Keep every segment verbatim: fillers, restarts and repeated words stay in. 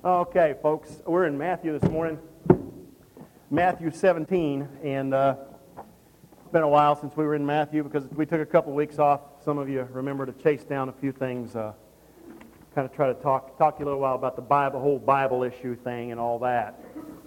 Okay, folks, we're in Matthew this morning, Matthew seventeen, and uh, it's been a while since we were in Matthew because we took a couple weeks off. Some of you remember to chase down a few things, uh, kind of try to talk talk to you a little while about the Bible, whole Bible issue thing and all that.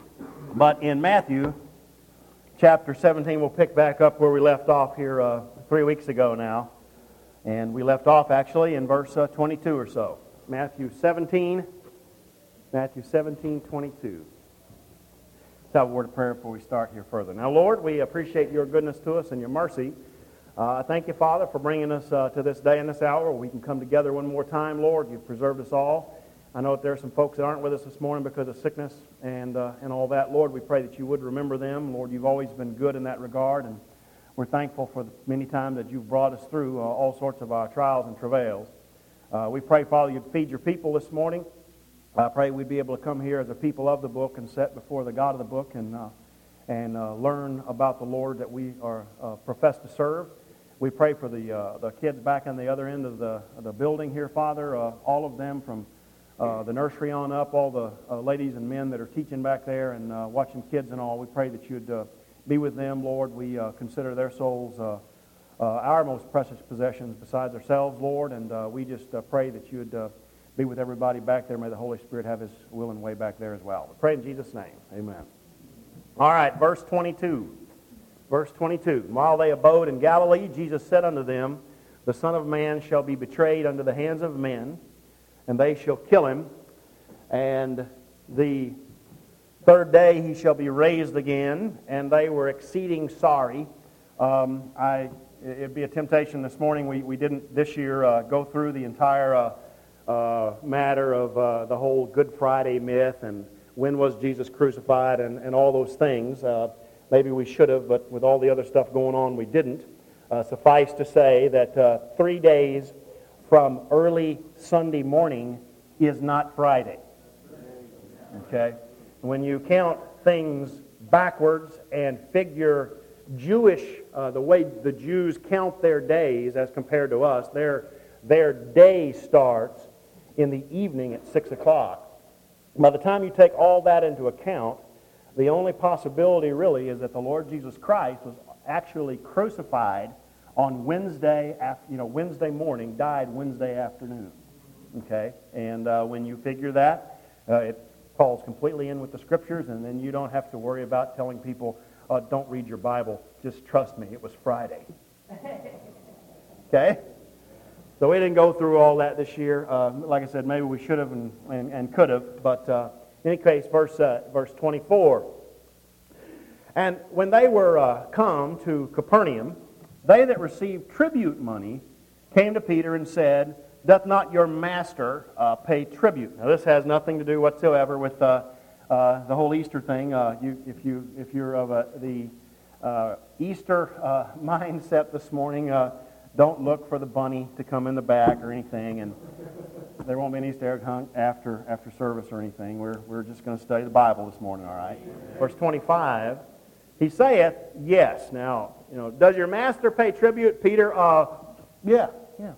But in Matthew chapter seventeen, we'll pick back up where we left off here uh, three weeks ago now, and we left off actually in verse uh, twenty-two or so. Matthew seventeen. Matthew seventeen, twenty-two. Let's have a word of prayer before we start here further. Now, Lord, we appreciate your goodness to us and your mercy. Uh, thank you, Father, for bringing us uh, to this day and this hour where we can come together one more time, Lord. You've preserved us all. I know that there are some folks that aren't with us this morning because of sickness and uh, and all that. Lord, we pray that you would remember them. Lord, you've always been good in that regard, and we're thankful for the many times that you've brought us through uh, all sorts of our trials and travails. Uh, we pray, Father, you'd feed your people this morning. I pray we'd be able to come here as a people of the book and sit before the God of the book and uh, and uh, learn about the Lord that we are uh, profess to serve. We pray for the uh, the kids back on the other end of the of the building here, Father. Uh, all of them from uh, the nursery on up, all the uh, ladies and men that are teaching back there and uh, watching kids and all. We pray that you'd uh, be with them, Lord. We uh, consider their souls uh, uh, our most precious possessions besides ourselves, Lord. And uh, we just uh, pray that you'd uh, be with everybody back there. May the Holy Spirit have his will and way back there as well. We pray in Jesus' name. Amen. All right, verse twenty-two. Verse twenty-two. While they abode in Galilee, Jesus said unto them, The Son of Man shall be betrayed unto the hands of men, and they shall kill him. And the third day he shall be raised again. And they were exceeding sorry. Um, I, it'd be a temptation this morning. We, we didn't this year uh, go through the entire uh, Uh, matter of uh, the whole Good Friday myth and when was Jesus crucified and, and all those things. Uh, maybe we should have, but with all the other stuff going on, we didn't. Uh, suffice to say that uh, three days from early Sunday morning is not Friday. Okay? When you count things backwards and figure Jewish, uh, the way the Jews count their days as compared to us, their, their day starts in the evening at six o'clock. By the time you take all that into account, the only possibility really is that the Lord Jesus Christ was actually crucified on Wednesday, after, you know, Wednesday morning, died Wednesday afternoon. Okay, and uh, when you figure that, uh, it falls completely in with the Scriptures, and then you don't have to worry about telling people, uh, "Don't read your Bible. Just trust me, it was Friday." Okay. So we didn't go through all that this year. Uh, like I said, maybe we should have and, and, and could have. But uh, in any case, verse uh, verse twenty-four. And when they were uh, come to Capernaum, they that received tribute money came to Peter and said, Doth not your master uh, pay tribute? Now this has nothing to do whatsoever with uh, uh, the whole Easter thing. Uh, you, if you if you're of a, the uh, Easter uh, mindset this morning. Uh, Don't look for the bunny to come in the back or anything, and there won't be an Easter egg hunt after after service or anything. We're we're just going to study the Bible this morning, all right? Verse twenty-five, he saith, yes. Now, you know, does your master pay tribute, Peter? Uh, yeah, yeah.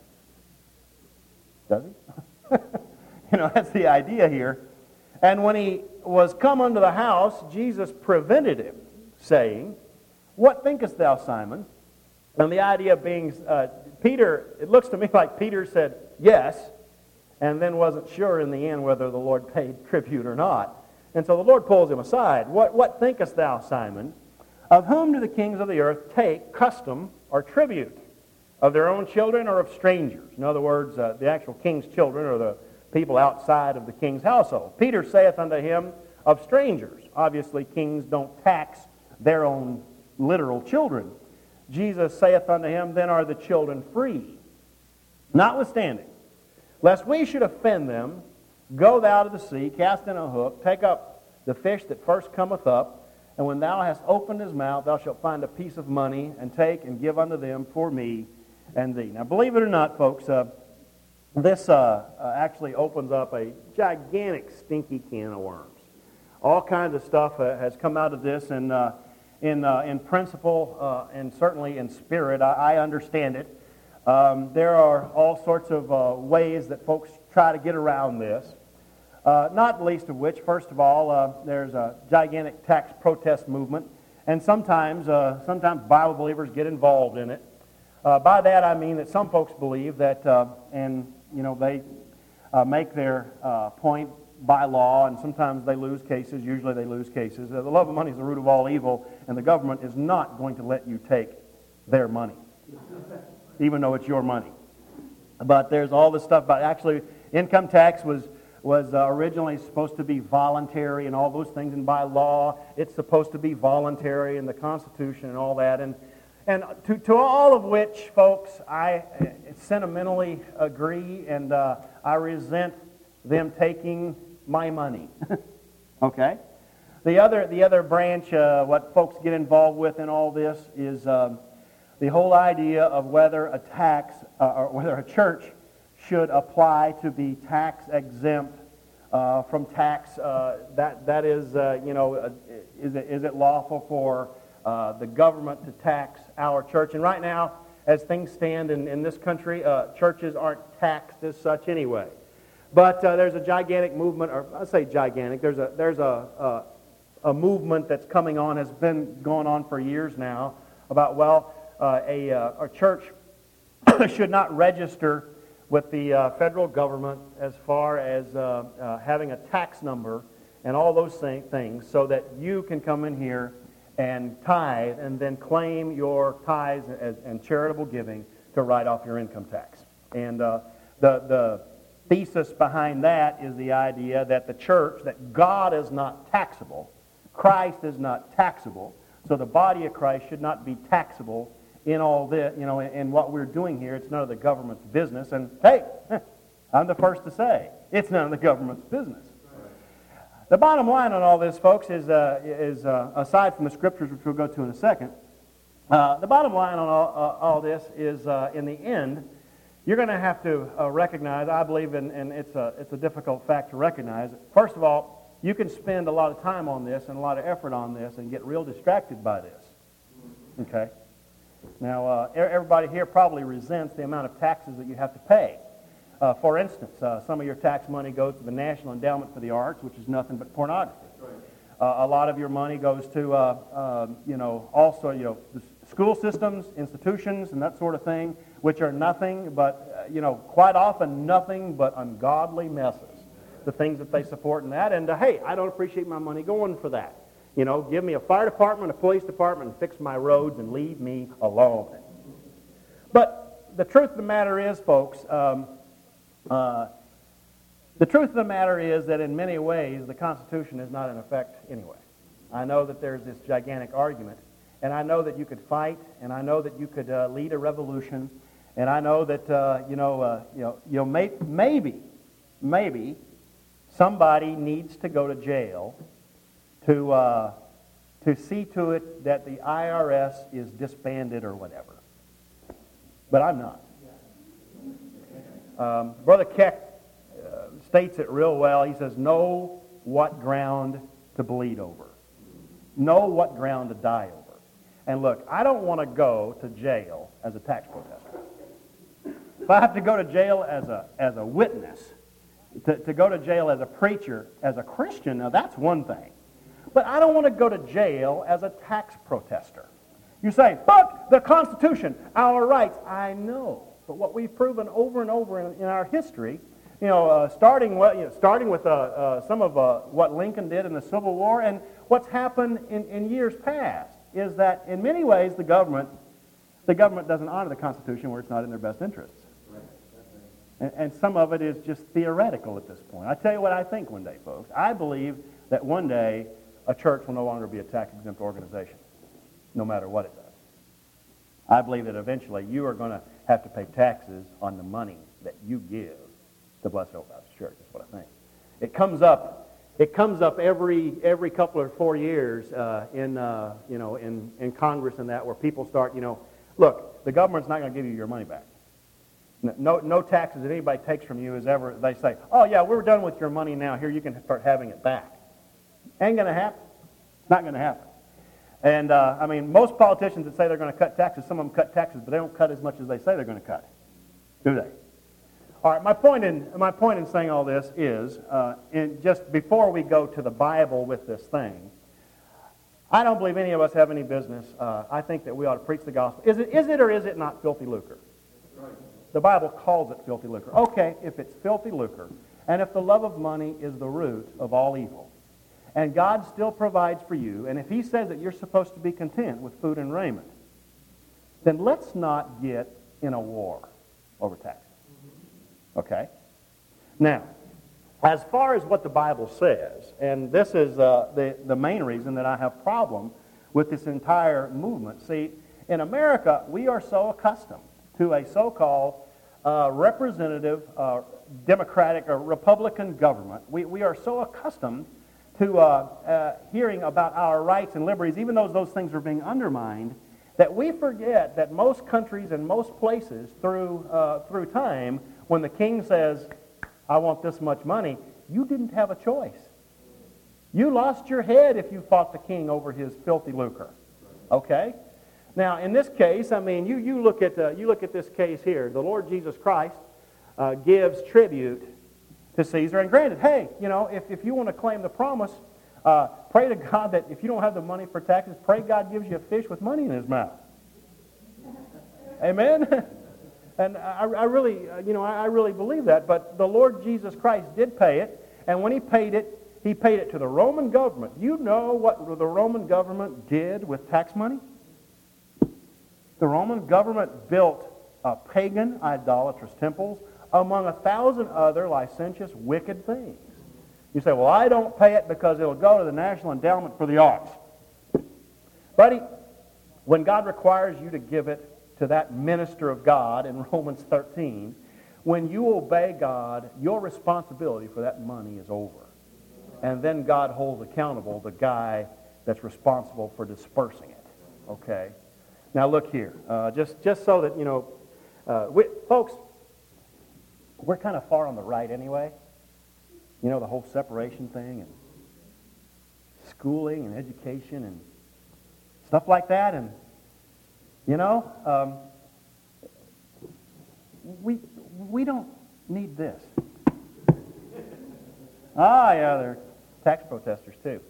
Does he? You know, that's the idea here. And when he was come unto the house, Jesus prevented him, saying, What thinkest thou, Simon? And the idea being, uh, Peter, it looks to me like Peter said yes, and then wasn't sure in the end whether the Lord paid tribute or not. And so the Lord pulls him aside. What, what thinkest thou, Simon? Of whom do the kings of the earth take custom or tribute? Of their own children or of strangers? In other words, uh, the actual king's children or the people outside of the king's household. Peter saith unto him, of strangers. Obviously, kings don't tax their own literal children. Jesus saith unto him, Then are the children free. Notwithstanding, lest we should offend them, go thou to the sea, cast in a hook, take up the fish that first cometh up, and when thou hast opened his mouth, thou shalt find a piece of money, and take and give unto them for me and thee. Now, believe it or not, folks, uh, this uh, uh, actually opens up a gigantic, stinky can of worms. All kinds of stuff uh, has come out of this, and uh, In uh, in principle uh, and certainly in spirit, I, I understand it. Um, there are all sorts of uh, ways that folks try to get around this. Uh, not least of which, first of all, uh, there's a gigantic tax protest movement, and sometimes, uh, sometimes Bible believers get involved in it. Uh, by that I mean that some folks believe that, uh, and you know, they uh, make their uh, point by law, and sometimes they lose cases. Usually they lose cases. Uh, the love of money is the root of all evil, and the government is not going to let you take their money, even though it's your money. But there's all this stuff about actually income tax was was uh, originally supposed to be voluntary and all those things, and by law it's supposed to be voluntary in the Constitution and all that. And and to, to all of which, folks, I uh, sentimentally agree, and uh, I resent them taking my money. Okay? The other the other branch, uh, what folks get involved with in all this is um, the whole idea of whether a tax uh, or whether a church should apply to be tax exempt uh, from tax. Uh, that that is, uh, you know, uh, is it is it lawful for uh, the government to tax our church? And right now, as things stand in, in this country, uh, churches aren't taxed as such anyway. But uh, there's a gigantic movement, or I say gigantic. There's a there's a, a a movement that's coming on, has been going on for years now, about well, uh, a uh, a church should not register with the uh, federal government as far as uh, uh, having a tax number and all those th- things, so that you can come in here and tithe and then claim your tithes and, and charitable giving to write off your income tax. And uh, the the thesis behind that is the idea that the church, that God is not taxable, Christ is not taxable, so the body of Christ should not be taxable in all this, you know, in, in what we're doing here. It's none of the government's business. And hey, I'm the first to say, it's none of the government's business. The bottom line on all this, folks, is, uh, is uh, aside from the scriptures, which we'll go to in a second, uh, the bottom line on all, uh, all this is, uh, in the end, you're going to have to uh, recognize, I believe, and, and it's, a, it's a difficult fact to recognize, first of all, you can spend a lot of time on this and a lot of effort on this and get real distracted by this. Okay? Now, uh, everybody here probably resents the amount of taxes that you have to pay. Uh, for instance, uh, some of your tax money goes to the National Endowment for the Arts, which is nothing but pornography. Uh, a lot of your money goes to, uh, uh, you know, also, you know, the school systems, institutions, and that sort of thing, which are nothing but, uh, you know, quite often nothing but ungodly messes. The things that they support in that, and uh, hey, I don't appreciate my money going for that. You know, give me a fire department, a police department, and fix my roads and leave me alone. But the truth of the matter is, folks, um, uh, the truth of the matter is that in many ways the Constitution is not in effect anyway. I know that there's this gigantic argument, and I know that you could fight, and I know that you could uh, lead a revolution, and I know that uh, you know, uh, you know, you know, may, maybe, maybe somebody needs to go to jail to uh, to see to it that the I R S is disbanded or whatever. But I'm not. Um, Brother Keck uh, states it real well. He says, know what ground to bleed over. Know what ground to die over. And look, I don't want to go to jail as a tax protester. If I have to go to jail as a, as a witness, to, to go to jail as a preacher, as a Christian, now that's one thing. But I don't want to go to jail as a tax protester. You say, but the Constitution, our rights. I know. But what we've proven over and over in, in our history, you know, uh, starting, what, you know, starting with uh, uh, some of uh, what Lincoln did in the Civil War and what's happened in, in years past, is that in many ways the government, the government doesn't honor the Constitution where it's not in their best interests. And, and some of it is just theoretical at this point. I tell you what I think one day, folks. I believe that one day a church will no longer be a tax-exempt organization, no matter what it does. I believe that eventually you are going to have to pay taxes on the money that you give to Blessed Hope Baptist Church. That's what I think. It comes up. It comes up every every couple or four years uh, in uh, you know in, in Congress and that, where people start, you know, look, the government's not going to give you your money back. No no taxes that anybody takes from you is ever. They say, oh yeah, we're done with your money now. Here, you can start having it back. Ain't going to happen. Not going to happen. And, uh, I mean, most politicians that say they're going to cut taxes, some of them cut taxes, but they don't cut as much as they say they're going to cut. Do they? All right, my point in, my point in saying all this is, uh, in just before we go to the Bible with this thing, I don't believe any of us have any business. Uh, I think that we ought to preach the gospel. Is it, is it or is it not filthy lucre? Right. The Bible calls it filthy lucre. Okay, if it's filthy lucre, and if the love of money is the root of all evil, and God still provides for you, and if he says that you're supposed to be content with food and raiment, then let's not get in a war over taxes. Okay? Now, as far as what the Bible says, and this is uh, the, the main reason that I have problem with this entire movement. See, in America, we are so accustomed to a so-called uh, representative, uh, Democratic or Republican government. We, we are so accustomed to uh, uh, hearing about our rights and liberties, even though those things are being undermined, that we forget that most countries and most places through, uh, through time, when the king says, I want this much money, you didn't have a choice. You lost your head if you fought the king over his filthy lucre. Okay? Now, in this case, I mean, you, you, look, at, uh, you look at this case here. The Lord Jesus Christ uh, gives tribute to Caesar. And granted, hey, you know, if, if you want to claim the promise, uh, pray to God that if you don't have the money for taxes, pray God gives you a fish with money in his mouth. Amen? And I, I really, you know, I really believe that. But the Lord Jesus Christ did pay it. And when he paid it, he paid it to the Roman government. You know what the Roman government did with tax money? The Roman government built uh, pagan, idolatrous temples among a thousand other licentious, wicked things. You say, well, I don't pay it because it'll go to the National Endowment for the Arts. Buddy, when God requires you to give it to that minister of God in Romans thirteen, when you obey God, your responsibility for that money is over. And then God holds accountable the guy that's responsible for dispersing it. Okay? Now look here, uh, just, just so that, you know, uh, we, folks, we're kind of far on the right anyway. You know, the whole separation thing and schooling and education and stuff like that. And, you know, um, we, we don't need this. Ah, yeah, they're tax protesters too.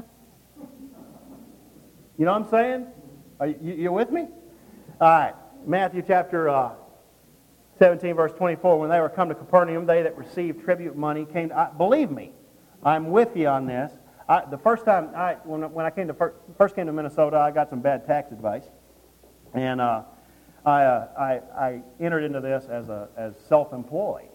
You know what I'm saying? Are you, you with me? All right, Matthew chapter uh, seventeen, verse twenty-four. When they were come to Capernaum, they that received tribute money came to, I, believe me, I'm with you on this. I, the first time, I, when, when I came to first, first came to Minnesota, I got some bad tax advice. And uh, I, uh, I, I entered into this as, a, as self-employed.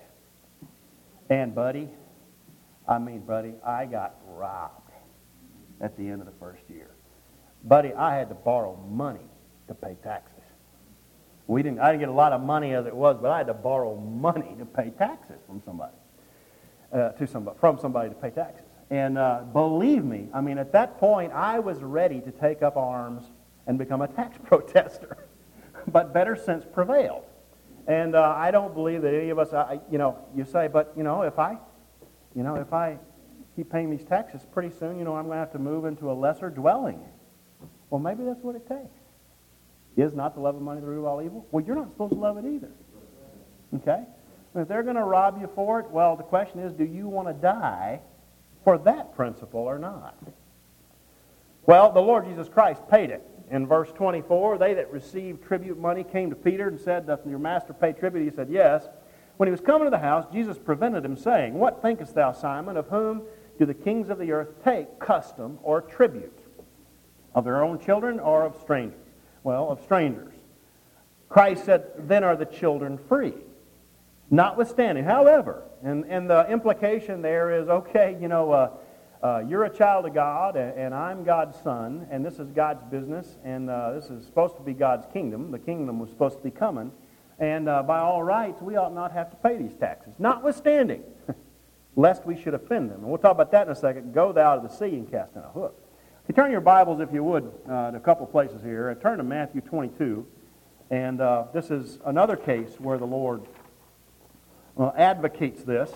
And buddy, I mean, buddy, I got robbed at the end of the first year. Buddy, I had to borrow money to pay taxes. We didn't. I didn't get a lot of money as it was, but I had to borrow money to pay taxes from somebody, uh, to somebody, from somebody to pay taxes. And uh, believe me, I mean, at that point, I was ready to take up arms and become a tax protester. But better sense prevailed. And uh, I don't believe that any of us, I, you know, you say, but you know, if I, you know, if I keep paying these taxes, pretty soon, you know, I'm going to have to move into a lesser dwelling. Well, maybe that's what it takes. Is not the love of money the root of all evil? Well, you're not supposed to love it either. Okay? And if they're going to rob you for it, well, the question is, do you want to die for that principle or not? Well, the Lord Jesus Christ paid it. In verse twenty-four, they that received tribute money came to Peter and said, doth your master pay tribute? He said, yes. When he was coming to the house, Jesus prevented him, saying, what thinkest thou, Simon, of whom do the kings of the earth take custom or tribute? Of their own children or of strangers? Well, of strangers. Christ said, then are the children free. Notwithstanding, however, and, and the implication there is, okay, you know, uh, uh, you're a child of God, and, and I'm God's son, and this is God's business, and uh, this is supposed to be God's kingdom. The kingdom was supposed to be coming, and uh, by all rights, we ought not have to pay these taxes. Notwithstanding, lest we should offend them. And we'll talk about that in a second. Go thou to the sea and cast in a hook. You turn your Bibles, if you would, uh, to a couple places here. Turn to Matthew twenty-two, and uh, this is another case where the Lord uh, advocates this.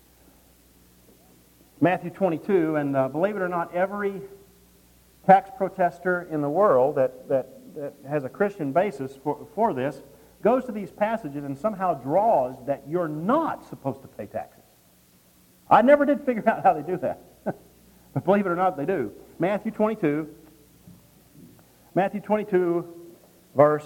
Matthew twenty-two, and uh, believe it or not, every tax protester in the world that, that, that has a Christian basis for, for this goes to these passages and somehow draws that you're not supposed to pay taxes. I never did figure out how they do that. But believe it or not, they do. Matthew twenty-two, Matthew twenty-two, verse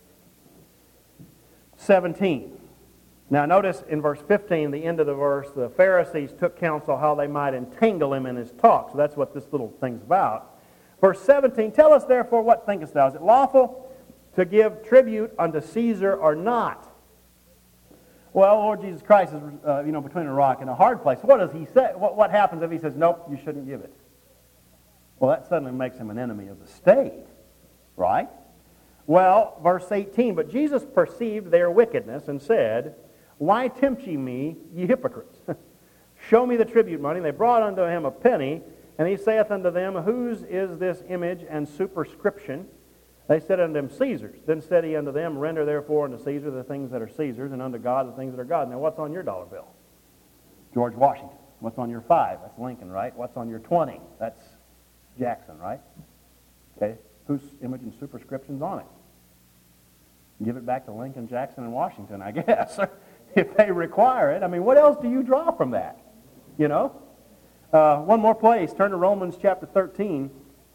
seventeen. Now notice in verse fifteen, the end of the verse, the Pharisees took counsel how they might entangle him in his talk. So that's what this little thing's about. Verse seventeen, tell us therefore what thinkest thou? Is it lawful to give tribute unto Caesar or not? Well, Lord Jesus Christ is, uh, you know, between a rock and a hard place. What does he say? What, what happens if he says, nope, you shouldn't give it? Well, that suddenly makes him an enemy of the state, right? Well, verse eighteen, but Jesus perceived their wickedness and said, why tempt ye me, ye hypocrites? Show me the tribute money. They brought unto him a penny, and he saith unto them, whose is this image and superscription? They said unto him, Caesar's. Then said he unto them, render therefore unto Caesar the things that are Caesar's, and unto God the things that are God's. Now what's on your dollar bill? George Washington. What's on your five? That's Lincoln, right? What's on your twenty? That's Jackson, right? Okay, whose image and superscription's on it? Give it back to Lincoln, Jackson, and Washington, I guess, if they require it. I mean, what else do you draw from that? You know? Uh, one more place. Turn to Romans chapter thirteen.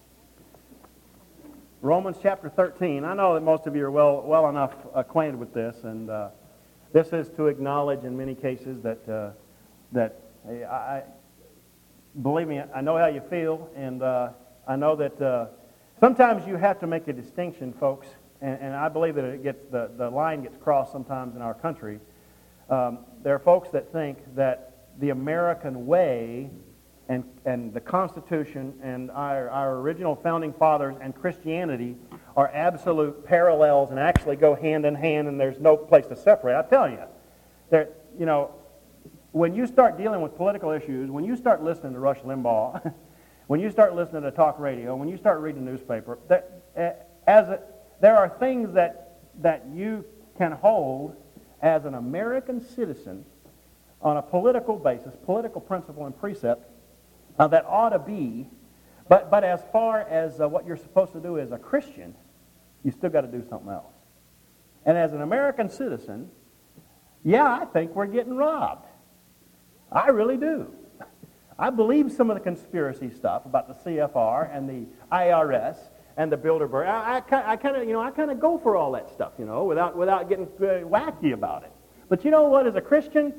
Romans chapter thirteen. I know that most of you are well well enough acquainted with this, and uh, this is to acknowledge in many cases that uh, that I, I believe me, I know how you feel, and uh, I know that uh, sometimes you have to make a distinction, folks, and, and I believe that it gets the, the line gets crossed sometimes in our country. Um, there are folks that think that the American way and, and the Constitution and our, our original founding fathers and Christianity are absolute parallels and actually go hand in hand, and there's no place to separate. I tell you, there, you know, when you start dealing with political issues, when you start listening to Rush Limbaugh, when you start listening to talk radio, when you start reading the newspaper, that, as a, there are things that that you can hold as an American citizen on a political basis, political principle and precept, uh, that ought to be, but, but as far as uh, what you're supposed to do as a Christian, you still got to do something else. And as an American citizen, yeah, I think we're getting robbed. I really do. I believe some of the conspiracy stuff about the C F R and the I R S and the Bilderberg. I, I, I kind of, you know, I kind of go for all that stuff, you know, without without getting uh, wacky about it. But you know what? As a Christian,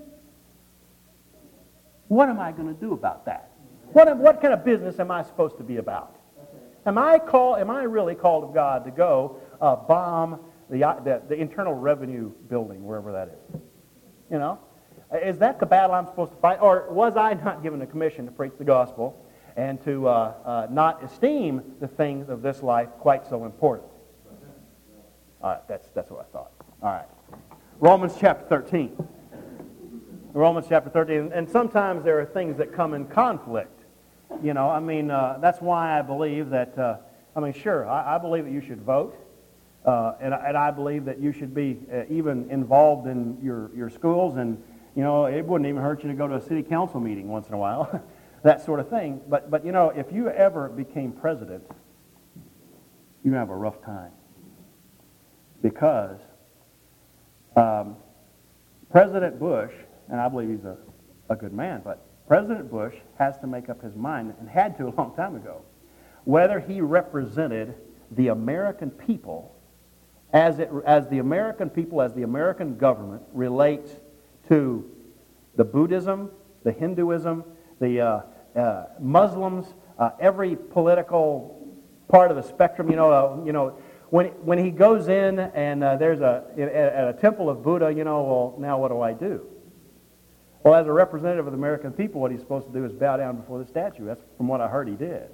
what am I going to do about that? What what kind of business am I supposed to be about? Am I call? Am I really called of God to go uh, bomb the, the the Internal Revenue building, wherever that is? You know, is that the battle I'm supposed to fight, or was I not given a commission to preach the gospel and to uh, uh, not esteem the things of this life quite so important? All right, that's that's what I thought. All right, Romans chapter thirteen. Romans chapter thirteen, and sometimes there are things that come in conflict. You know, I mean, uh, that's why I believe that, uh, I mean, sure, I, I believe that you should vote, uh, and, and I believe that you should be uh, even involved in your, your schools, and, you know, it wouldn't even hurt you to go to a city council meeting once in a while, that sort of thing. But, but, you know, if you ever became president, you're going to have a rough time. Because um, President Bush, and I believe he's a, a good man, but President Bush has to make up his mind, and had to a long time ago, whether he represented the American people as it as the American people, as the American government relates to the Buddhism, the Hinduism, the uh, uh, Muslims, uh, every political part of the spectrum. You know, uh, you know, when when he goes in and uh, there's a at a temple of Buddha, you know, well, now what do I do? Well, as a representative of the American people, what he's supposed to do is bow down before the statue. That's from what I heard he did.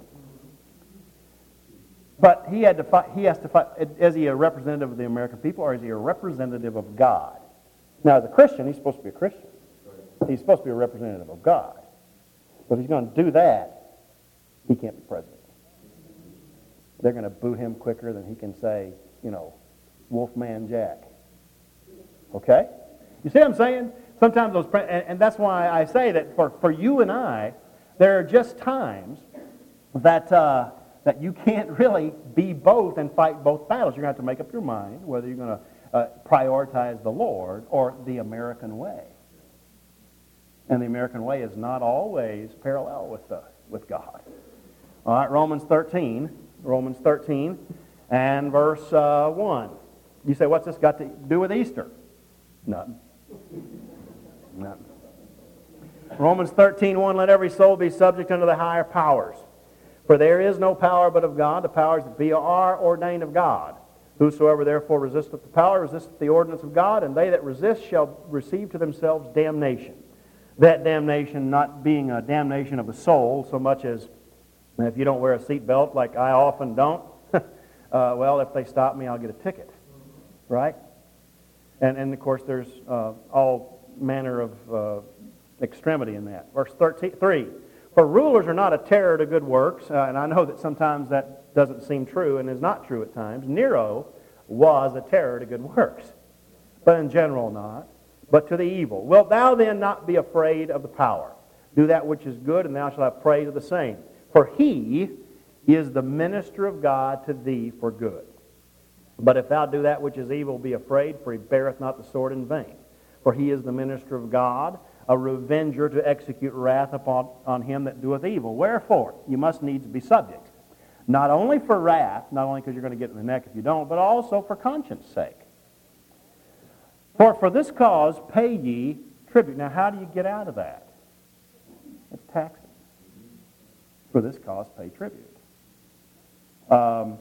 But he had to fight, he has to fight. Is he a representative of the American people, or is he a representative of God? Now, as a Christian, he's supposed to be a Christian. He's supposed to be a representative of God. But if he's going to do that, he can't be president. They're going to boo him quicker than he can say, you know, Wolfman Jack. Okay? You see what I'm saying? Sometimes those, and, and that's why I say that for, for you and I, there are just times that uh, that you can't really be both and fight both battles. You're going to have to make up your mind whether you're going to uh, prioritize the Lord or the American way. And the American way is not always parallel with the, with God. All right, Romans thirteen, Romans thirteen, and verse uh, one. You say, what's this got to do with Easter? Nothing. Nothing. Romans thirteen, one, let every soul be subject unto the higher powers. For there is no power but of God. The powers that be are ordained of God. Whosoever therefore resisteth the power, resisteth the ordinance of God, and they that resist shall receive to themselves damnation. That damnation not being a damnation of the soul, so much as if you don't wear a seatbelt, like I often don't, uh, well, if they stop me, I'll get a ticket. Right? And, and of course, there's uh, all manner of uh, extremity in that. Verse thirty-three, for rulers are not a terror to good works, uh, and I know that sometimes that doesn't seem true and is not true at times. Nero was a terror to good works, but in general not, but to the evil. Wilt thou then not be afraid of the power? Do that which is good, and thou shalt have praise of the same. For he is the minister of God to thee for good. But if thou do that which is evil, be afraid, for he beareth not the sword in vain. For he is the minister of God, a revenger to execute wrath upon on him that doeth evil. Wherefore, you must needs be subject, not only for wrath, not only because you're going to get in the neck if you don't, but also for conscience sake. For for this cause pay ye tribute. Now, how do you get out of that? It's taxes. For this cause pay tribute. Um,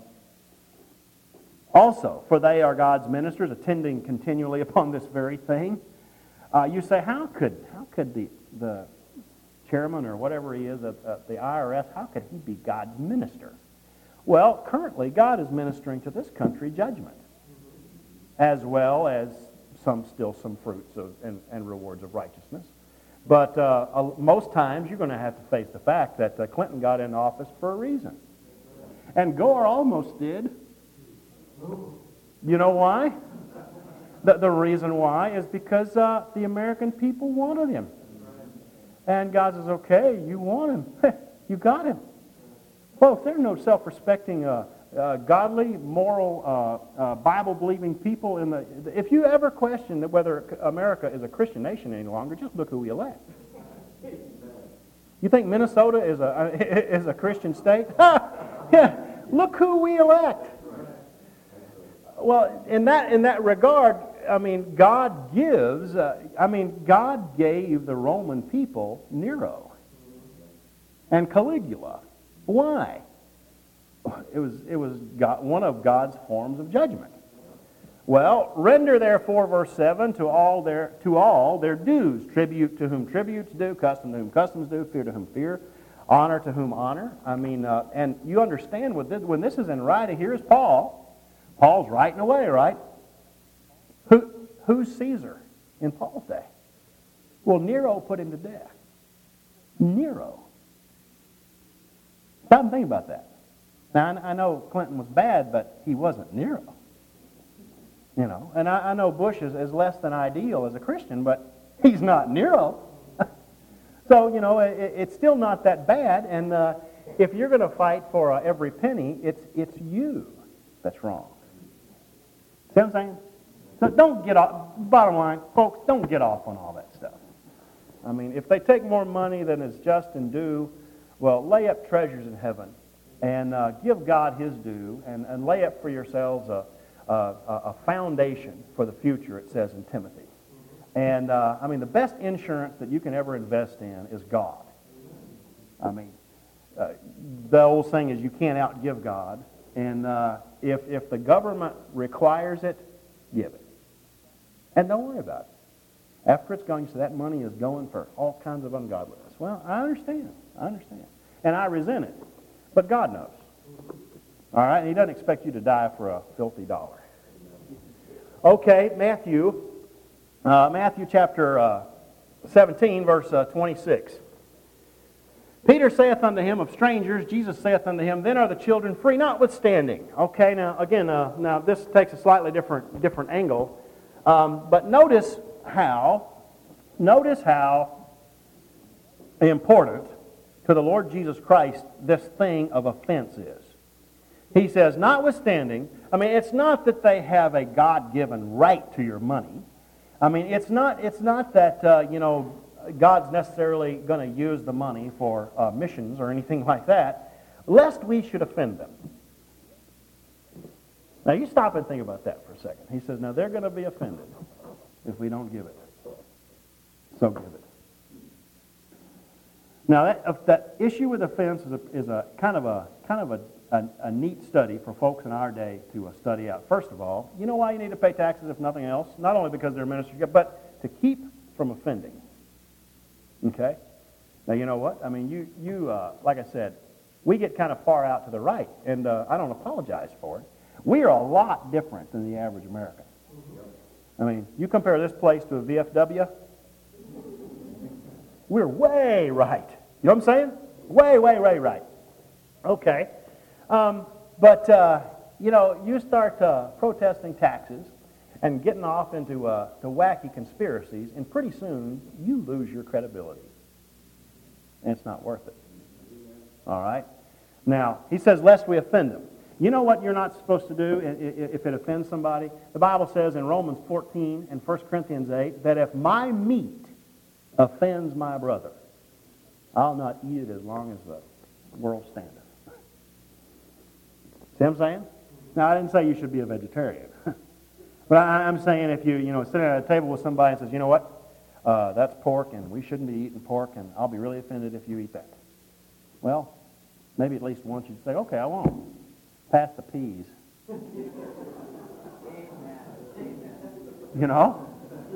also, for they are God's ministers, attending continually upon this very thing. Uh, you say, how could how could the the chairman or whatever he is at, at the I R S, how could he be God's minister? Well, currently God is ministering to this country judgment, as well as some still some fruits of, and, and rewards of righteousness. But uh, uh, most times you're going to have to face the fact that uh, Clinton got in office for a reason. And Gore almost did. You know why? The, the reason why is because uh, the American people wanted him. And God says, okay, you want him. You got him. Folks, there are no self-respecting, uh, uh, godly, moral, uh, uh, Bible-believing people in the... If you ever question that whether America is a Christian nation any longer, just look who we elect. You think Minnesota is a, is a Christian state? Yeah, look who we elect. Well, in that in that regard, I mean, God gives, uh, I mean, God gave the Roman people Nero and Caligula. Why? It was it was God, one of God's forms of judgment. Well, render therefore, verse seven, to all their to all their dues, tribute to whom tributes due, custom to whom customs due, fear to whom fear, honor to whom honor. I mean, uh, and you understand what this, when this is in writing. Here's Paul. Paul's writing away, right? Who who's Caesar in Paul's day? Well, Nero put him to death. Nero. Stop and think about that. Now, I know Clinton was bad, but he wasn't Nero. You know, and I, I know Bush is, is less than ideal as a Christian, but he's not Nero. So, you know, it, it's still not that bad, and uh, if you're going to fight for uh, every penny, it's it's you that's wrong. See what I'm saying? So don't get off, bottom line, folks, don't get off on all that stuff. I mean, if they take more money than is just and due, well, lay up treasures in heaven and uh, give God his due and, and lay up for yourselves a, a, a foundation for the future, it says in Timothy. And, uh, I mean, the best insurance that you can ever invest in is God. I mean, uh, the old saying is you can't outgive God. And uh, if, if the government requires it, give it. And don't worry about it. After it's gone, you say that money is going for all kinds of ungodliness. Well, I understand. I understand. And I resent it. But God knows. All right? And he doesn't expect you to die for a filthy dollar. Okay, Matthew. Uh, Matthew chapter uh, seventeen, verse uh, twenty-six. Peter saith unto him, of strangers, Jesus saith unto him, then are the children free, notwithstanding. Okay, now, again, uh, now this takes a slightly different different angle. Um, but notice how, notice how important to the Lord Jesus Christ this thing of offense is. He says, notwithstanding, I mean, it's not that they have a God-given right to your money. I mean, it's not, it's not that, uh, you know, God's necessarily going to use the money for uh, missions or anything like that, lest we should offend them. Now, you stop and think about that for a second. He says, now, they're going to be offended if we don't give it. So give it. Now, that, uh, that issue with offense is a, is a kind of a kind of a, a, a neat study for folks in our day to uh, study out. First of all, you know why you need to pay taxes if nothing else? Not only because they're ministers, but to keep from offending. Okay? Now, you know what? I mean, you, you uh, like I said, we get kind of far out to the right, and uh, I don't apologize for it. We are a lot different than the average American. I mean, you compare this place to a V F W, we're way right. You know what I'm saying? Way, way, way right. Okay. Um, but, uh, you know, you start uh, protesting taxes and getting off into uh, to wacky conspiracies, and pretty soon you lose your credibility. And it's not worth it. All right? Now, he says, lest we offend them. You know what you're not supposed to do if it offends somebody? The Bible says in Romans fourteen and First Corinthians eight that if my meat offends my brother, I'll not eat it as long as the world standeth. See what I'm saying? Now, I didn't say you should be a vegetarian. But I, I'm saying if you, you know, sitting at a table with somebody and says, you know what, uh, that's pork and we shouldn't be eating pork and I'll be really offended if you eat that. Well, maybe at least once you'd say, okay, I won't. Pass the peas. You know?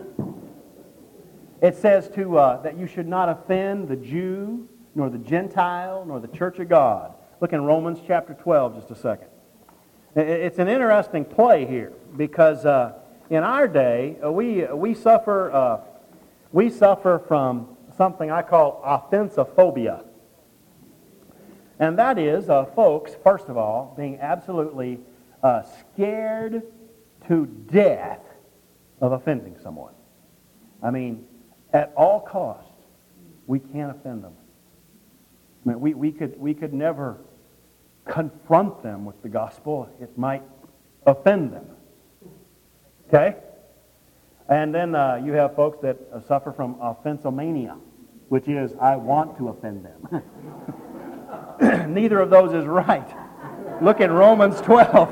It says to uh, that you should not offend the Jew, nor the Gentile, nor the church of God. Look in Romans chapter twelve just a second. It's an interesting play here because uh, in our day uh, we we suffer uh, we suffer from something I call offensophobia, and that is uh, folks, first of all, being absolutely uh, scared to death of offending someone. I mean, at all costs, we can't offend them. I mean, we, we could we could never confront them with the gospel. It might offend them. Okay? And then uh, you have folks that uh, suffer from offensomania, which is, I want to offend them. Neither of those is right. Look at Romans twelve.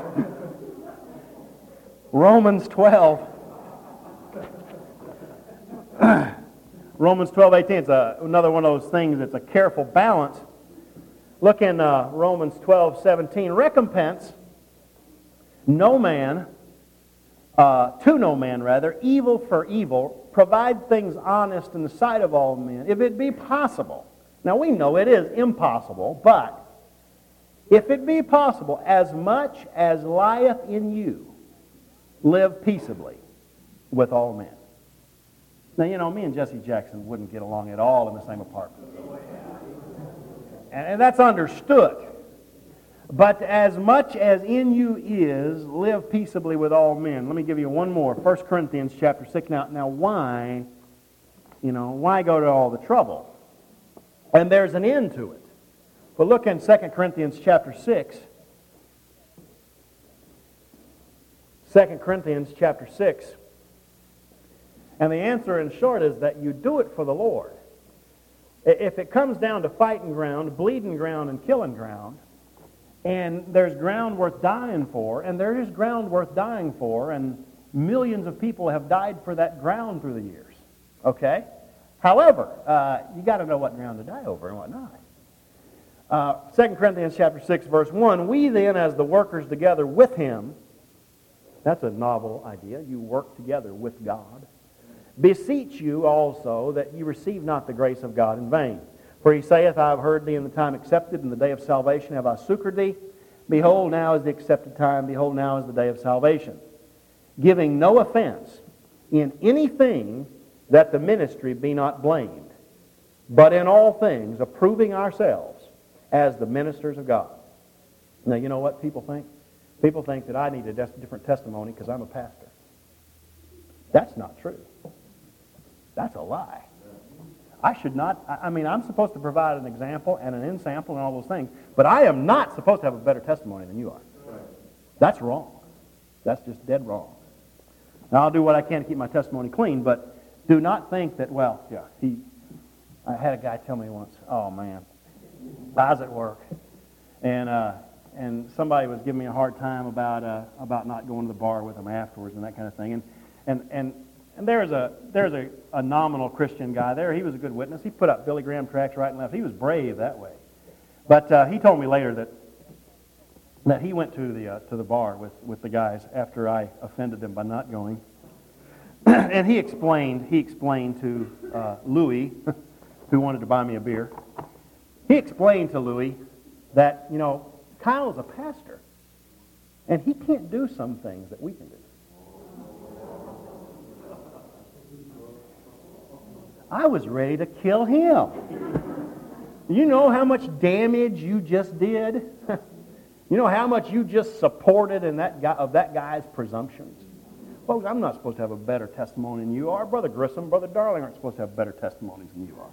Romans twelve. Romans twelve eighteen. It's a, another one of those things that's a careful balance. Look in uh, Romans twelve seventeen. Recompense no man, uh, to no man rather, evil for evil. Provide things honest in the sight of all men, if it be possible. Now we know it is impossible, but if it be possible, as much as lieth in you, live peaceably with all men. Now, you know, me and Jesse Jackson wouldn't get along at all in the same apartment. And that's understood. But as much as in you is, live peaceably with all men. Let me give you one more. First Corinthians chapter six. Now, now why, you know, why go to all the trouble? And there's an end to it. But look in Second Corinthians chapter six. Second Corinthians chapter six. And the answer in short is that you do it for the Lord. If it comes down to fighting ground, bleeding ground, and killing ground, and there's ground worth dying for, and there is ground worth dying for, and millions of people have died for that ground through the years. Okay? However, uh, you got to know what ground to die over and what not. Uh, Second Corinthians chapter six, verse one, we then, as the workers together with him, that's a novel idea, you work together with God, beseech you also that you receive not the grace of God in vain. For he saith, I have heard thee in the time accepted, in the day of salvation have I succored thee. Behold, now is the accepted time, behold, now is the day of salvation. Giving no offense in anything that the ministry be not blamed, but in all things approving ourselves as the ministers of God. Now, you know what people think? People think that I need a different testimony because I'm a pastor. That's not true. That's a lie. I should not, I mean, I'm supposed to provide an example and an ensample and all those things, but I am not supposed to have a better testimony than you are. That's wrong. That's just dead wrong. Now, I'll do what I can to keep my testimony clean, but do not think that, well, yeah, he, I had a guy tell me once, oh, man, I was at work, and uh, and somebody was giving me a hard time about uh, about not going to the bar with them afterwards and that kind of thing. And and and, and there's a there's a, a nominal Christian guy there. He was a good witness. He put up Billy Graham tracts right and left. He was brave that way. But uh, he told me later that that he went to the uh, to the bar with, with the guys after I offended them by not going. And he explained he explained to uh, Louis, who wanted to buy me a beer. He explained to Louis that, you know, Kyle's a pastor, and he can't do some things that we can do. I was ready to kill him. You know how much damage you just did? You know how much you just supported in that guy, of that guy's presumptions? Folks, I'm not supposed to have a better testimony than you are. Brother Grissom, Brother Darling aren't supposed to have better testimonies than you are.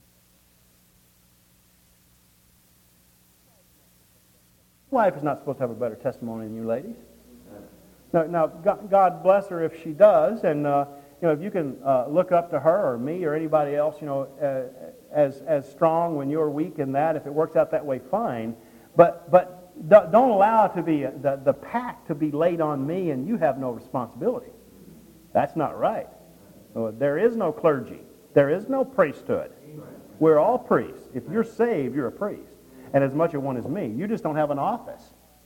Wife is not supposed to have a better testimony than you ladies. Now, now God bless her if she does, and uh, you know, if you can uh, look up to her or me or anybody else, you know, uh, as as strong when you're weak in that, if it works out that way, fine. But but don't allow it to be the the pack to be laid on me, and you have no responsibility. That's not right. There is no clergy. There is no priesthood. We're all priests. If you're saved, you're a priest. And as much of one as me. You just don't have an office.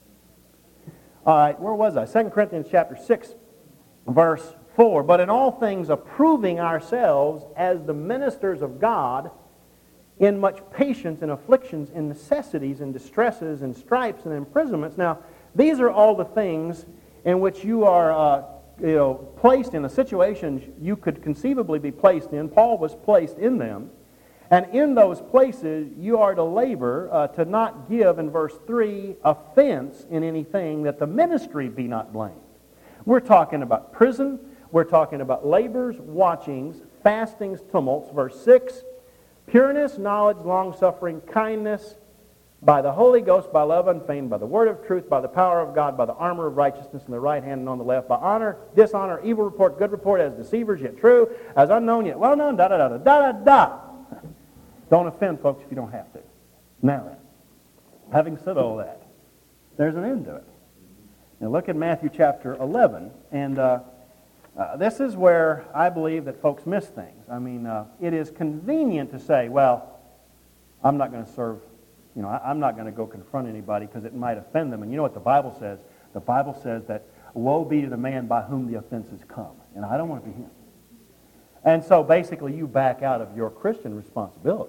All right, where was I? Second Corinthians chapter six, verse four. But in all things approving ourselves as the ministers of God, in much patience and afflictions, in necessities and distresses and stripes and imprisonments. Now, these are all the things in which you are uh, you know, placed in, the situations you could conceivably be placed in. Paul was placed in them. And in those places, you are to labor uh, to not give, in verse three, offense in anything, that the ministry be not blamed. We're talking about prison. We're talking about labors, watchings, fastings, tumults. Verse six, pureness, knowledge, long-suffering, kindness, by the Holy Ghost, by love unfeigned, by the word of truth, by the power of God, by the armor of righteousness in the right hand and on the left, by honor, dishonor, evil report, good report, as deceivers yet true, as unknown yet well known, da-da-da-da, da-da-da. Don't offend folks if you don't have to. Now then, having said all that, there's an end to it. Now look at Matthew chapter eleven, and uh, uh, this is where I believe that folks miss things. I mean, uh, it is convenient to say, well, I'm not going to serve, you know, I, I'm not going to go confront anybody because it might offend them. And you know what the Bible says? The Bible says that woe be to the man by whom the offenses come. And I don't want to be him. And so basically you back out of your Christian responsibilities,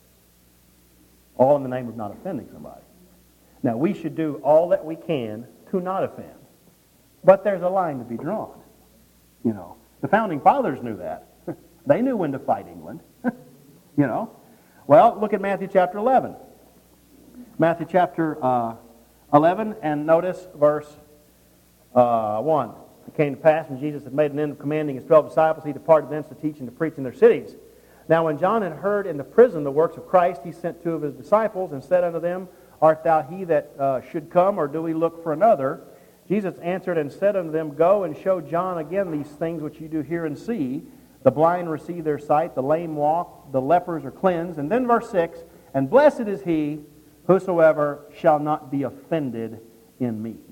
all in the name of not offending somebody. Now, we should do all that we can to not offend. But there's a line to be drawn. You know, the Founding Fathers knew that. They knew when to fight England. You know. Well, look at Matthew chapter eleven. Matthew chapter uh, eleven, and notice verse uh, one. It came to pass when Jesus had made an end of commanding his twelve disciples, he departed thence to teach and to preach in their cities. Now when John had heard in the prison the works of Christ, he sent two of his disciples and said unto them, Art thou he that uh, should come, or do we look for another? Jesus answered and said unto them, Go and show John again these things which you do hear and see. The blind receive their sight, the lame walk, the lepers are cleansed. And then verse six, And blessed is he whosoever shall not be offended in me.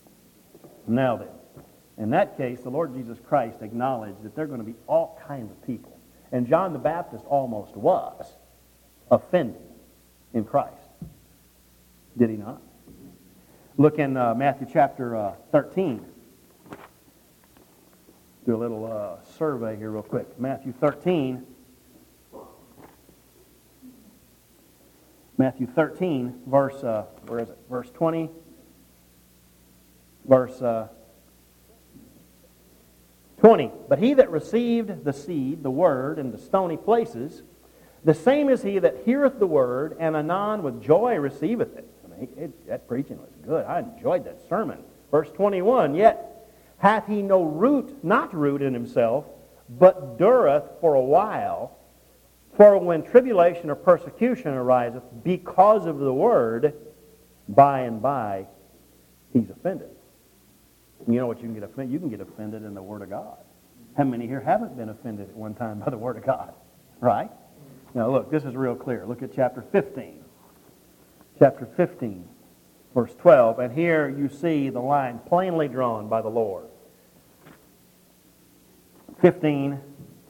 Now then, in that case, the Lord Jesus Christ acknowledged that there are going to be all kinds of people. And John the Baptist almost was offended in Christ. Did he not? Look in uh, Matthew chapter uh, thirteen. Do a little uh, survey here real quick. Matthew thirteen. Matthew thirteen, verse, uh, where is it? Verse twenty. Verse uh, twenty. But he that received the seed, the word, in the stony places, the same is he that heareth the word, and anon with joy receiveth it. I mean, it, that preaching was good. I enjoyed that sermon. Verse twenty-one, Yet hath he no root, not root in himself, but dureth for a while. For when tribulation or persecution ariseth because of the word, by and by he's offended. You know what you can get offended? You can get offended in the Word of God. How many here haven't been offended at one time by the Word of God? Right? Now look, this is real clear. Look at chapter fifteen. Chapter fifteen, verse twelve. And here you see the line plainly drawn by the Lord. fifteen,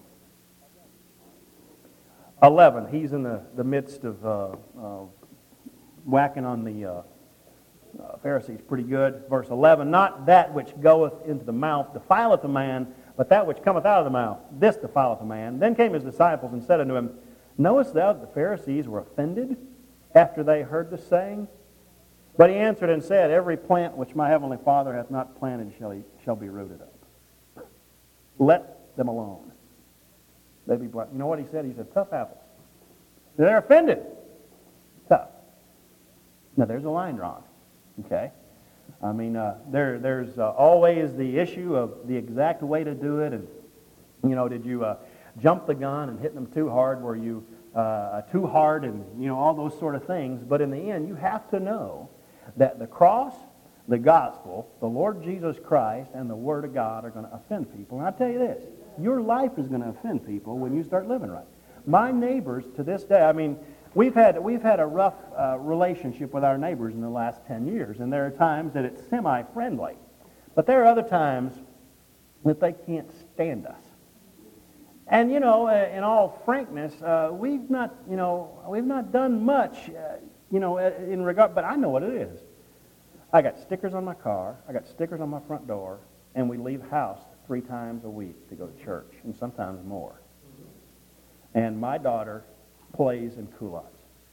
eleven. He's in the, the midst of uh, uh, whacking on the uh, uh, Pharisees pretty good. Verse eleven, not that which goeth into the mouth defileth a man, but that which cometh out of the mouth, this defileth a man. Then came his disciples and said unto him, knowest thou that the Pharisees were offended after they heard this saying? But he answered and said, every plant which my heavenly Father hath not planted shall, he, shall be rooted up. Let them alone. They be blind. You know what he said? He said, tough apples. They're offended. Tough. Now there's a line drawn. Okay? I mean, uh, there, there's uh, always the issue of the exact way to do it. And, you know, did you uh, jump the gun and hit them too hard? Were you uh, too hard? And, you know, all those sort of things. But in the end, you have to know that the cross, the gospel, the Lord Jesus Christ, and the Word of God are going to offend people. And I'll tell you this, your life is going to offend people when you start living right. My neighbors to this day, I mean, we've had we've had a rough uh, relationship with our neighbors in the last ten years, and there are times that it's semi-friendly. But there are other times that they can't stand us. And, you know, uh, in all frankness, uh, we've not, you know, we've not done much, uh, you know, uh, in regard, but I know what it is. I got stickers on my car, I got stickers on my front door, and we leave house three times a week to go to church, and sometimes more. And my daughter plays in culottes.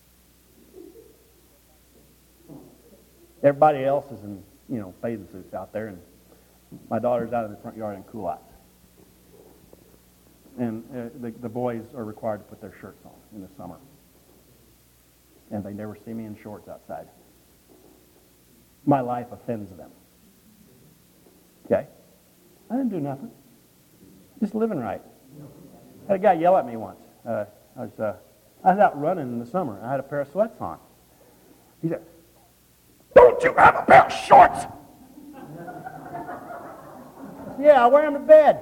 Everybody else is in, you know, bathing suits out there, and my daughter's out in the front yard in culottes. And uh, the, the boys are required to put their shirts on in the summer. And they never see me in shorts outside. My life offends them. Okay? I didn't do nothing. Just living right. I had a guy yell at me once. Uh, I was uh, I was out running in the summer. I had a pair of sweats on. He said, don't you have a pair of shorts? Yeah, I wear them to bed.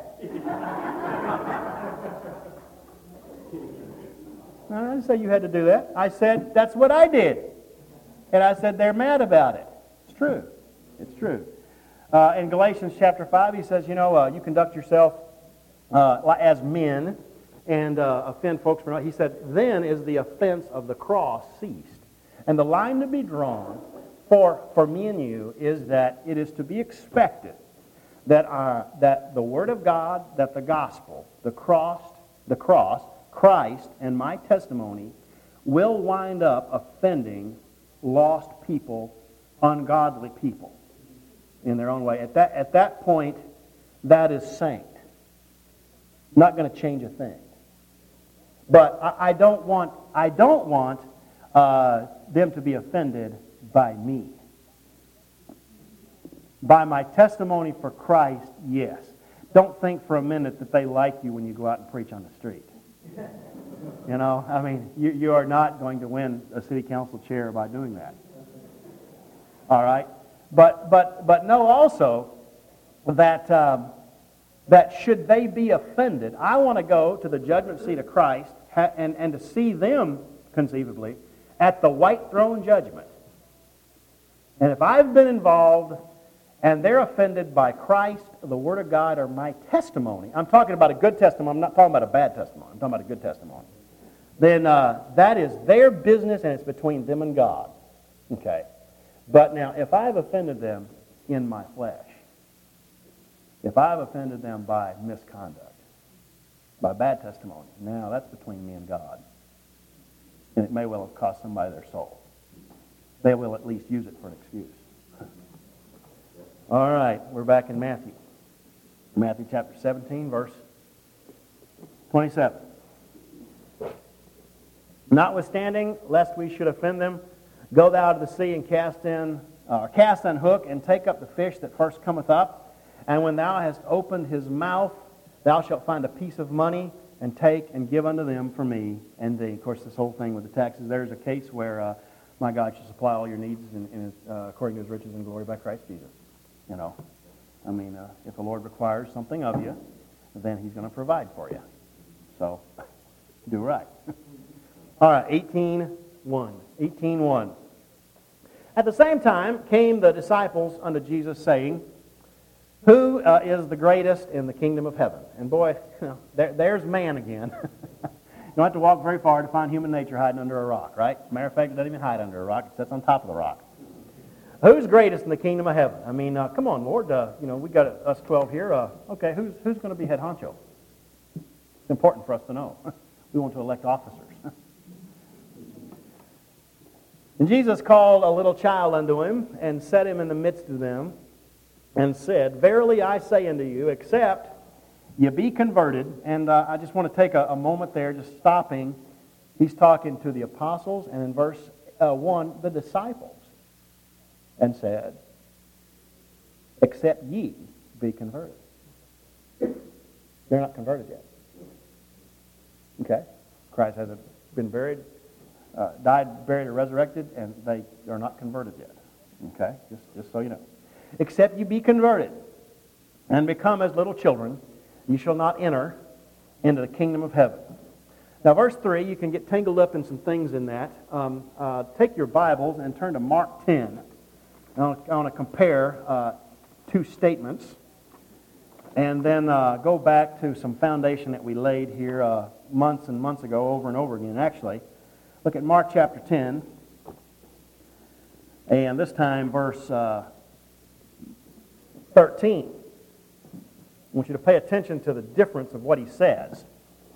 I didn't say you had to do that. I said, that's what I did. And I said, they're mad about it. It's true. It's true. Uh, in Galatians chapter five, he says, you know, uh, you conduct yourself uh, as men and uh, offend folks for not. He said, then is the offense of the cross ceased. And the line to be drawn for, for me and you is that it is to be expected that, our, that the Word of God, that the gospel, the cross, the cross, Christ, and my testimony will wind up offending lost people, ungodly people in their own way. At that, at that point, that is saint. Not going to change a thing. But I, I don't want, I don't want uh, them to be offended by me. By my testimony for Christ, yes. Don't think for a minute that they like you when you go out and preach on the street. You know, I mean, you, you are not going to win a city council chair by doing that. All right? But but but know also that um, that should they be offended, I want to go to the judgment seat of Christ ha- and, and to see them, conceivably, at the white throne judgment. And if I've been involved and they're offended by Christ, the Word of God, or my testimony, I'm talking about a good testimony, I'm not talking about a bad testimony, I'm talking about a good testimony, then uh, that is their business and it's between them and God. Okay? But now, if I've offended them in my flesh, if I've offended them by misconduct, by bad testimony, now that's between me and God. And it may well have cost somebody their soul. They will at least use it for an excuse. All right, we're back in Matthew. Matthew chapter seventeen, verse twenty-seven. Notwithstanding, lest we should offend them, go thou to the sea and cast in, uh, cast and hook, and take up the fish that first cometh up. And when thou hast opened his mouth, thou shalt find a piece of money, and take and give unto them for me and thee. Of course, this whole thing with the taxes, there's a case where uh, my God shall supply all your needs in, in his, uh, according to his riches and glory by Christ Jesus. You know, I mean, uh, if the Lord requires something of you, then he's going to provide for you. So, do right. All right, eighteen one. eighteen one. At the same time came the disciples unto Jesus, saying, Who uh, is the greatest in the kingdom of heaven? And boy, you know, there, there's man again. You don't have to walk very far to find human nature hiding under a rock, right? As a matter of fact, it doesn't even hide under a rock. It sits on top of the rock. Who's greatest in the kingdom of heaven? I mean, uh, come on, Lord. Uh, you know, we got us twelve here. Uh, okay, who's who's going to be head honcho? It's important for us to know. We want to elect officers. And Jesus called a little child unto him, and set him in the midst of them, and said, Verily I say unto you, except you be converted. And uh, I just want to take a, a moment there, just stopping. He's talking to the apostles, and in verse uh, one, the disciples, and said, Except ye be converted. They're not converted yet. Okay? Christ hasn't been buried, uh, died, buried, or resurrected, and they are not converted yet. Okay? Just, just so you know. Except you be converted and become as little children, you shall not enter into the kingdom of heaven. Now, verse three, you can get tangled up in some things in that. Um, uh, take your Bibles and turn to Mark ten. I want to, I want to compare uh, two statements, and then uh, go back to some foundation that we laid here uh, months and months ago, over and over again, actually. Look at Mark chapter ten, and this time verse uh, thirteen. I want you to pay attention to the difference of what he says.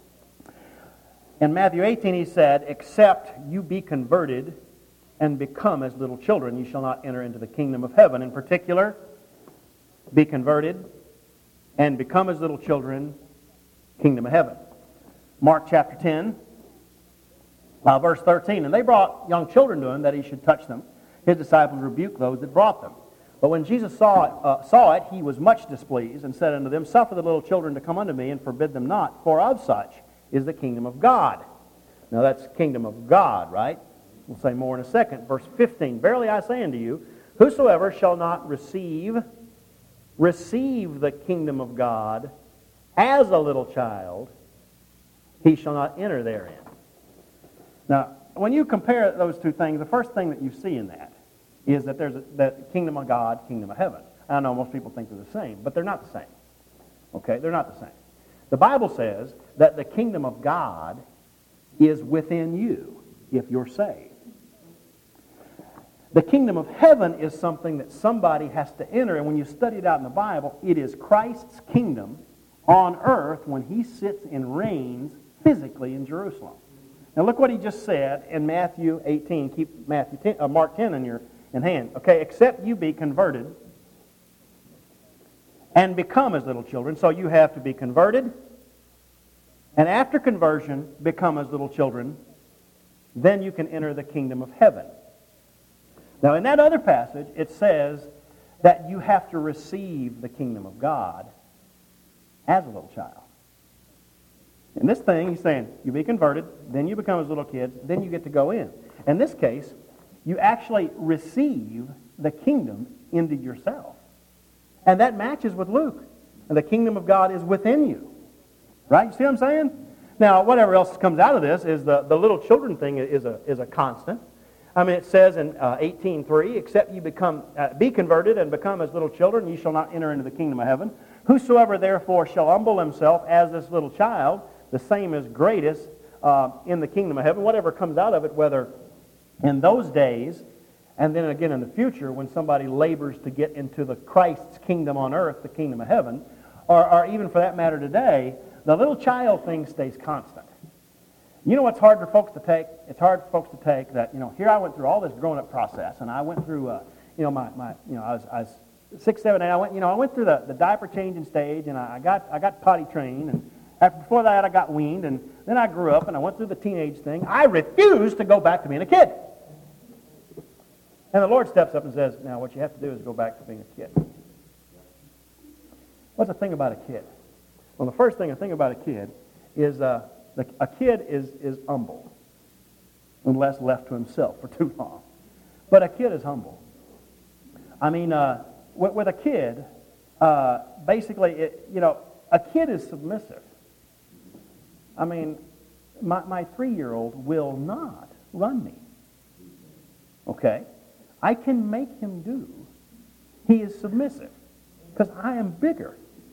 In Matthew eighteen, he said, Except you be converted and become as little children, you shall not enter into the kingdom of heaven. In particular, be converted and become as little children, kingdom of heaven. Mark chapter ten, uh, verse thirteen. And they brought young children to him that he should touch them. His disciples rebuked those that brought them. But when Jesus saw it, uh, saw it, he was much displeased, and said unto them, Suffer the little children to come unto me, and forbid them not, for of such is the kingdom of God. Now that's kingdom of God, right? We'll say more in a second. Verse fifteen, Verily I say unto you, whosoever shall not receive, receive the kingdom of God as a little child, he shall not enter therein. Now, when you compare those two things, the first thing that you see in that is that there's a that kingdom of God, kingdom of heaven. I know most people think they're the same, but they're not the same. Okay, they're not the same. The Bible says that the kingdom of God is within you if you're saved. The kingdom of heaven is something that somebody has to enter, and when you study it out in the Bible, it is Christ's kingdom on earth when he sits and reigns physically in Jerusalem. Now look what he just said in Matthew eighteen. Keep Matthew ten, uh, Mark ten in your in hand. Okay, except you be converted and become as little children. So you have to be converted, and after conversion, become as little children. Then you can enter the kingdom of heaven. Now in that other passage, it says that you have to receive the kingdom of God as a little child. In this thing, he's saying, you be converted, then you become as little kids, then you get to go in. In this case, you actually receive the kingdom into yourself. And that matches with Luke. And the kingdom of God is within you. Right? You see what I'm saying? Now, whatever else comes out of this is the, the little children thing is a, is a constant. I mean, it says in uh, eighteen three, Except you become, uh, be converted and become as little children, you shall not enter into the kingdom of heaven. Whosoever therefore shall humble himself as this little child, the same is greatest uh, in the kingdom of heaven. Whatever comes out of it, whether in those days, and then again in the future, when somebody labors to get into the Christ's kingdom on earth, the kingdom of heaven, or, or even for that matter today, the little child thing stays constant. You know what's hard for folks to take? It's hard for folks to take that, you know, here I went through all this growing up process, and I went through, uh, you know, my, my, you know, I was, I was six, seven, eight, I went, you know, I went through the, the diaper changing stage, and I got, I got potty trained, and after, before that I got weaned, and then I grew up, and I went through the teenage thing. I refused to go back to being a kid. And the Lord steps up and says, now what you have to do is go back to being a kid. What's the thing about a kid? Well, the first thing I think about a kid is uh, the, a kid is, is humble, unless left to himself for too long. But a kid is humble. I mean, uh, with, with a kid, uh, basically, it, you know, a kid is submissive. I mean, my, my three-year-old will not run me. Okay? I can make him do. He is submissive because I am bigger.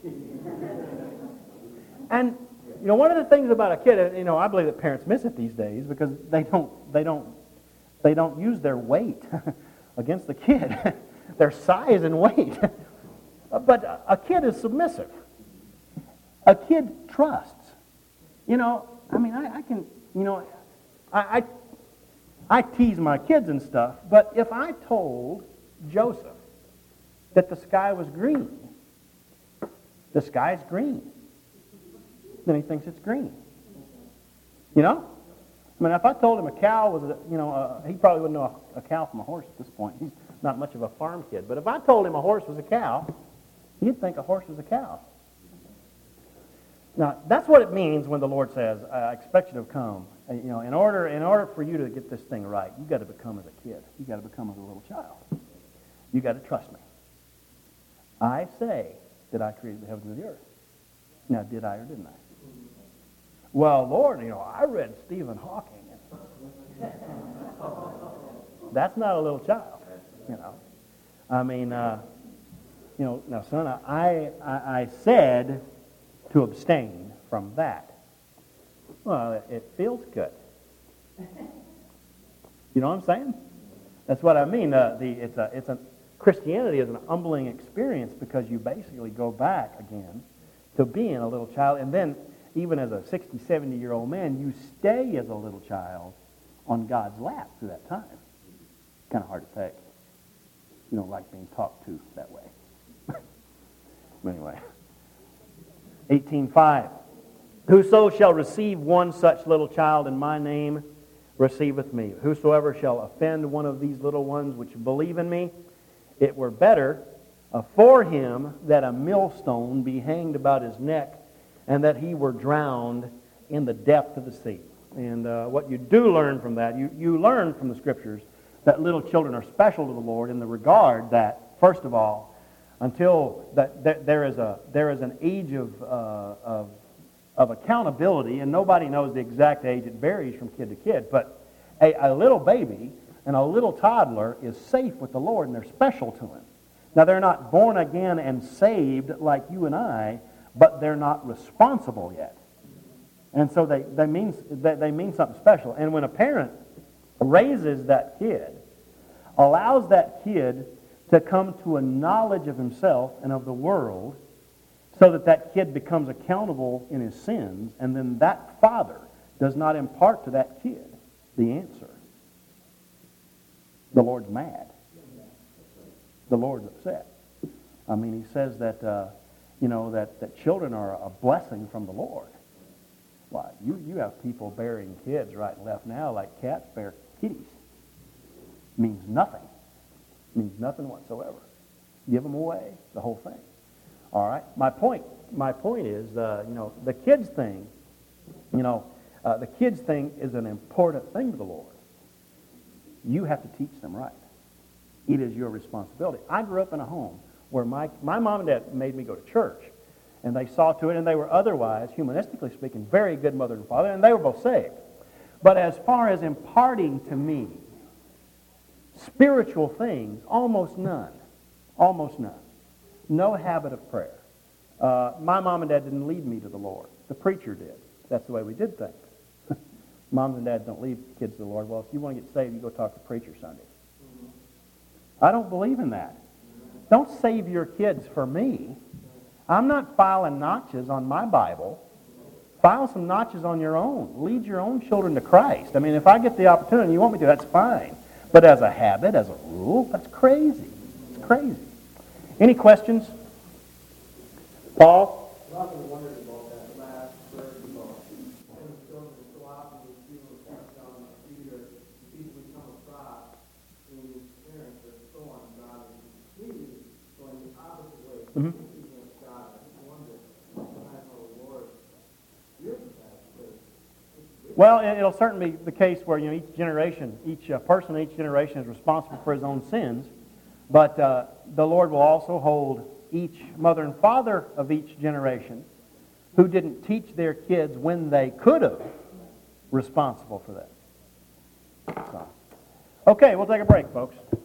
And you know, one of the things about a kid, you know, I believe that parents miss it these days because they don't, they don't, they don't use their weight against the kid, their size and weight. But a kid is submissive. A kid trusts. You know, I mean, I, I can, you know, I, I, I tease my kids and stuff, but if I told Joseph that the sky was green, the sky's green, then he thinks it's green. You know? I mean, if I told him a cow was, a, you know, a, he probably wouldn't know a, a cow from a horse at this point. He's not much of a farm kid. But if I told him a horse was a cow, he'd think a horse was a cow. Now, that's what it means when the Lord says, I expect you to come. You know, in order, in order for you to get this thing right, you've got to become as a kid. You've got to become as a little child. You've got to trust me. I say that I created the heavens and the earth. Now, did I or didn't I? Well, Lord, you know, I read Stephen Hawking. That's not a little child, you know. I mean, uh, you know, now, son, I, I, I said to abstain from that. Well, it, it feels good. You know what I'm saying? That's what I mean. Uh, the it's a it's a Christianity is an humbling experience because you basically go back again to being a little child, and then even as a sixty, seventy-year-old man, you stay as a little child on God's lap through that time. Kind of hard to take. You don't like being talked to that way. But anyway, eighteen five. Whoso shall receive one such little child in my name receiveth me. Whosoever shall offend one of these little ones which believe in me, it were better uh, for him that a millstone be hanged about his neck and that he were drowned in the depth of the sea. And uh, what you do learn from that, you, you learn from the Scriptures that little children are special to the Lord in the regard that, first of all, until that, that there is a there is an age of, uh, of of accountability, and nobody knows the exact age. It varies from kid to kid. But a, a little baby and a little toddler is safe with the Lord, and they're special to Him. Now, they're not born again and saved like you and I, but they're not responsible yet. And so they, they, mean, they, they mean something special. And when a parent raises that kid, allows that kid to come to a knowledge of himself and of the world, so that that kid becomes accountable in his sins, and then that father does not impart to that kid the answer, the Lord's mad. The Lord's upset. I mean, he says that, uh, you know, that, that children are a blessing from the Lord. Why, you, you have people bearing kids right and left now like cats bear kitties. Means nothing. Means nothing whatsoever. Give them away, the whole thing. All right. My point. My point is, uh, you know, the kids thing. You know, uh, the kids thing is an important thing to the Lord. You have to teach them right. It is your responsibility. I grew up in a home where my my mom and dad made me go to church, and they saw to it, and they were otherwise, humanistically speaking, very good mother and father, and they were both saved. But as far as imparting to me spiritual things, almost none. Almost none. No habit of prayer. Uh, my mom and dad didn't lead me to the Lord. The preacher did. That's the way we did things. Moms and dads don't lead kids to the Lord. Well, if you want to get saved, you go talk to the preacher Sunday. I don't believe in that. Don't save your kids for me. I'm not filing notches on my Bible. File some notches on your own. Lead your own children to Christ. I mean, if I get the opportunity you want me to, that's fine. But as a habit, as a rule, that's crazy. It's crazy. Any questions? Paul? I've often wondered about that last verse about when the children go out and these people pass down the feet or people we come across and these parents are so on God and completely going the opposite way, Mm-hmm. against God. I just wonder sometimes how the Lord deals with that because Well, it- it'll certainly be the case where, you know, each generation, each uh, person in each generation is responsible for his own sins, but uh, the Lord will also hold each mother and father of each generation who didn't teach their kids when they could have responsible for that. So, okay, we'll take a break, folks.